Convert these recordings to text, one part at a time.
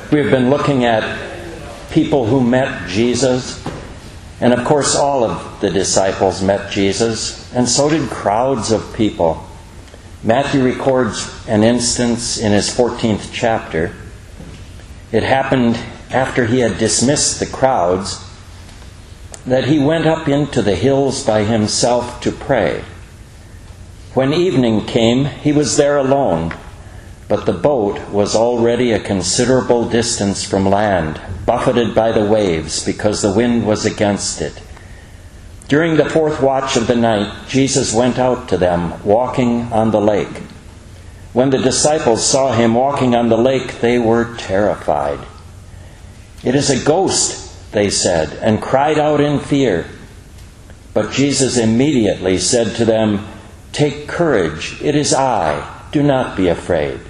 We've been looking at people who met Jesus, and of course all of the disciples met Jesus, and so did crowds of people. Matthew records an instance in his 14th chapter. It happened after he had dismissed the crowds that he went up into the hills by himself to pray. When evening came, he was there alone, but the boat was already a considerable distance from land, buffeted by the waves because the wind was against it. During the fourth watch of the night, Jesus went out to them, walking on the lake. When the disciples saw him walking on the lake, they were terrified. "It is a ghost," they said, and cried out in fear. But Jesus immediately said to them, "Take courage, it is I, do not be afraid."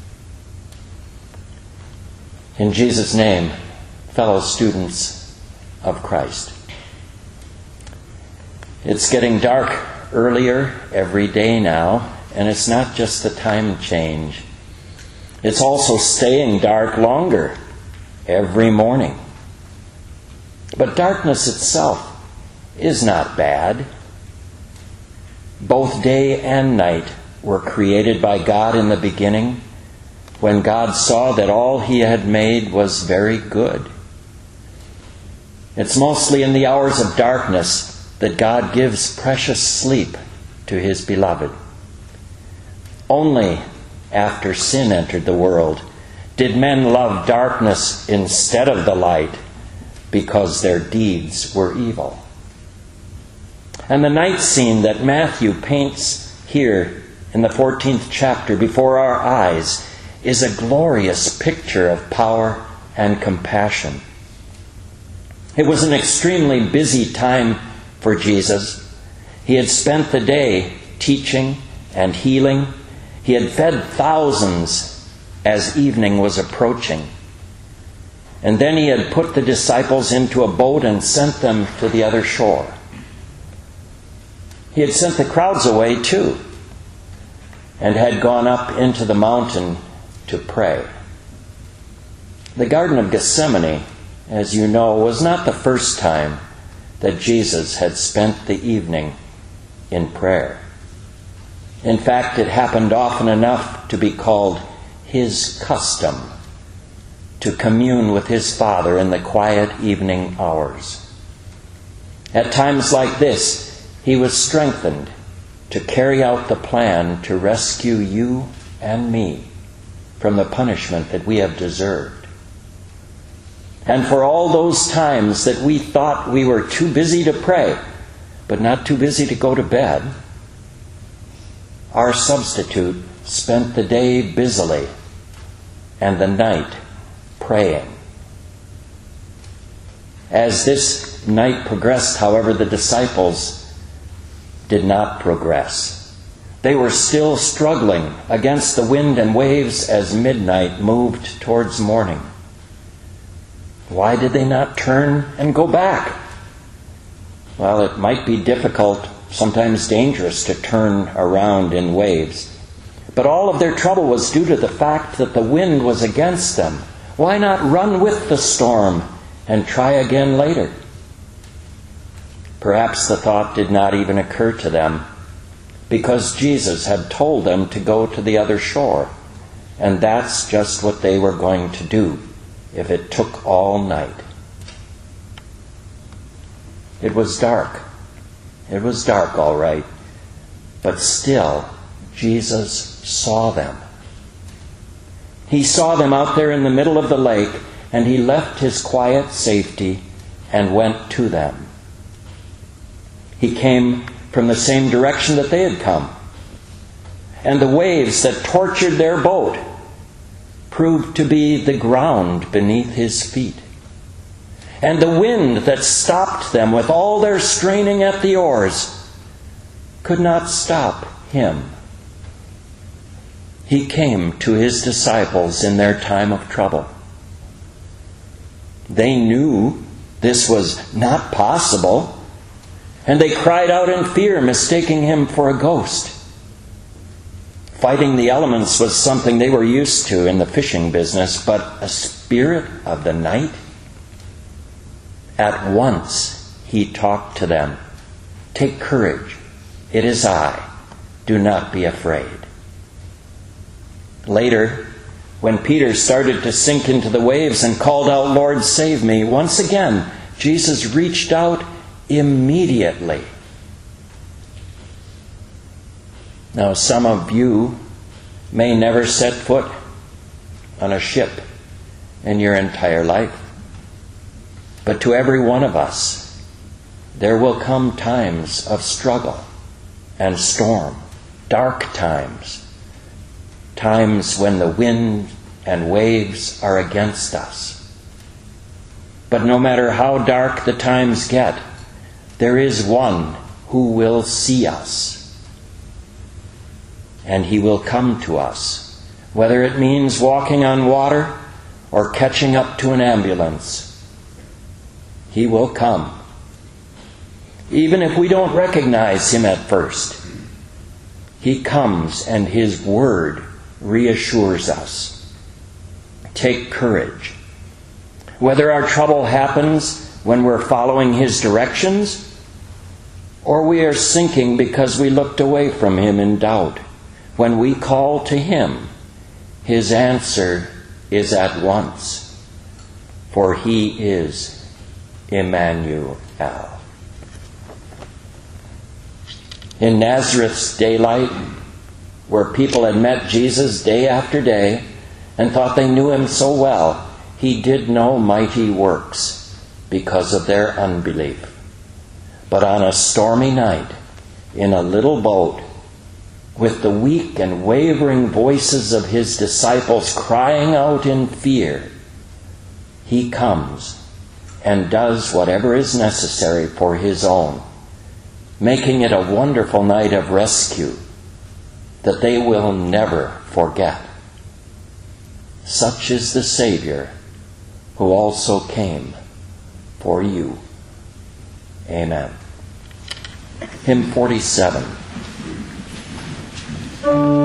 In Jesus' name, fellow students of Christ. It's getting dark earlier every day now, and it's not just the time change. It's also staying dark longer every morning. But darkness itself is not bad. Both day and night were created by God in the beginning, when God saw that all he had made was very good. It's mostly in the hours of darkness that God gives precious sleep to his beloved. Only after sin entered the world did men love darkness instead of the light, because their deeds were evil. And the night scene that Matthew paints here in the 14th chapter before our eyes is a glorious picture of power and compassion. It was an extremely busy time for Jesus. He had spent the day teaching and healing. He had fed thousands as evening was approaching. And then he had put the disciples into a boat and sent them to the other shore. He had sent the crowds away too, and had gone up into the mountain to pray. The Garden of Gethsemane, as you know, was not the first time that Jesus had spent the evening in prayer. In fact, it happened often enough to be called his custom to commune with his Father in the quiet evening hours. At times like this, he was strengthened to carry out the plan to rescue you and me from the punishment that we have deserved. And for all those times that we thought we were too busy to pray, but not too busy to go to bed, our substitute spent the day busily and the night praying. As this night progressed, however, the disciples did not progress. They were still struggling against the wind and waves as midnight moved towards morning. Why did they not turn and go back? Well, it might be difficult, sometimes dangerous, to turn around in waves. But all of their trouble was due to the fact that the wind was against them. Why not run with the storm and try again later? Perhaps the thought did not even occur to them, because Jesus had told them to go to the other shore, and that's just what they were going to do if it took all night. It was dark. It was dark, all right, but still Jesus saw them. He saw them out there in the middle of the lake, and he left his quiet safety and went to them. He came from the same direction that they had come. And the waves that tortured their boat proved to be the ground beneath his feet. And the wind that stopped them with all their straining at the oars could not stop him. He came to his disciples in their time of trouble. They knew this was not possible, and they cried out in fear, mistaking him for a ghost. Fighting the elements was something they were used to in the fishing business, but spirit of the night? At once he talked to them. Take courage. It is I. Do not be afraid. Later, when Peter started to sink into the waves and called out, Lord, save me, once again, Jesus reached out immediately. Now, some of you may never set foot on a ship in your entire life. But to every one of us, there will come times of struggle and storm, dark times, times when the wind and waves are against us. But no matter how dark the times get, there is one who will see us. And he will come to us, whether it means walking on water or catching up to an ambulance. He will come. Even if we don't recognize him at first, he comes and his word reassures us. Take courage. Whether our trouble happens when we're following his directions, or we are sinking because we looked away from him in doubt, when we call to him, his answer is at once, for he is Emmanuel. In Nazareth's daylight, where people had met Jesus day after day and thought they knew him so well, he did no mighty works because of their unbelief. But on a stormy night, in a little boat, with the weak and wavering voices of his disciples crying out in fear, he comes and does whatever is necessary for his own, making it a wonderful night of rescue that they will never forget. Such is the Savior who also came for you. Amen. Hymn 47.